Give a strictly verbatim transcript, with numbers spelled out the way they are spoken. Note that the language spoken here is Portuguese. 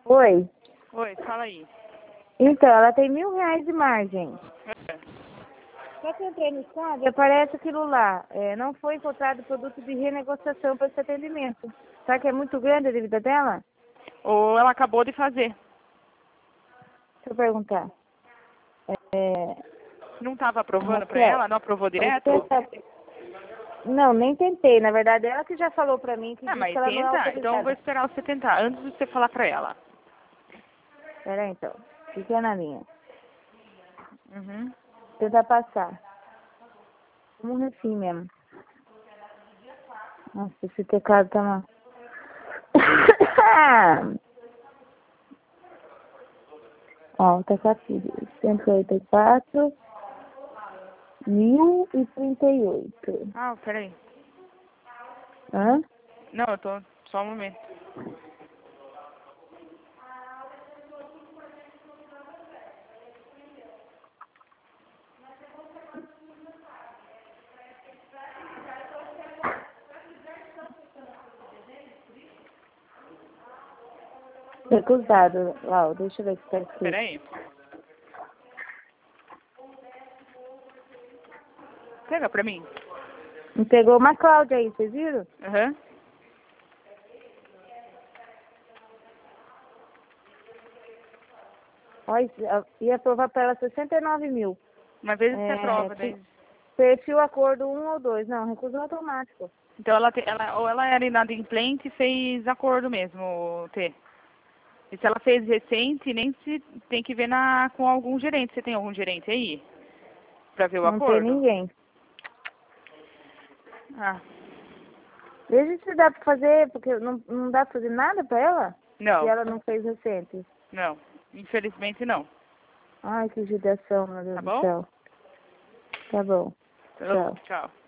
Oi. Oi, fala aí. Então, ela tem mil reais de margem. É. Só que eu entrei no estado e aparece aquilo lá. É, não foi encontrado produto de renegociação para esse atendimento. Será que é muito grande a dívida dela? Ou ela acabou de fazer. Deixa eu perguntar. É, Não estava aprovando para Raquel, ela? Não aprovou direto? você sabe- Não, nem tentei. Na verdade, ela que já falou pra mim que Ah, disse mas que ela não é tenta. Então eu vou autorizada. esperar você tentar, antes de você falar para ela. Pera aí, então. Fica na linha. Uhum. Tentar passar. Vamos assim mesmo. Nossa, esse teclado tá uma... Ó, tá com cento e oitenta e quatro mil e trinta e oito. Ah, peraí. Hã? Não, eu tô... Só um momento. Recusado. Ó, deixa eu ver se tá escrito. Peraí. Pega pra mim. Me pegou uma Cláudia aí, vocês viram? Aham. Ó, isso, ó, ia aprovar pra ela sessenta e nove mil. Uma vez você É, aprova, pe- daí... perfil acordo um ou dois. Não, recuso automático. Então ela, te, ela ou ela era inadimplente e fez acordo mesmo, T. E se ela fez recente, nem se tem que ver na, com algum gerente. Você tem algum gerente aí? Pra ver o Não tem acordo? ninguém. Ah, Veja se dá pra fazer, porque não, não dá pra fazer nada pra ela? Se não, ela não fez recente. não. Infelizmente não. Ai, que judiação, meu Deus Tá do bom? céu. Tá bom. Então, Tchau. tchau.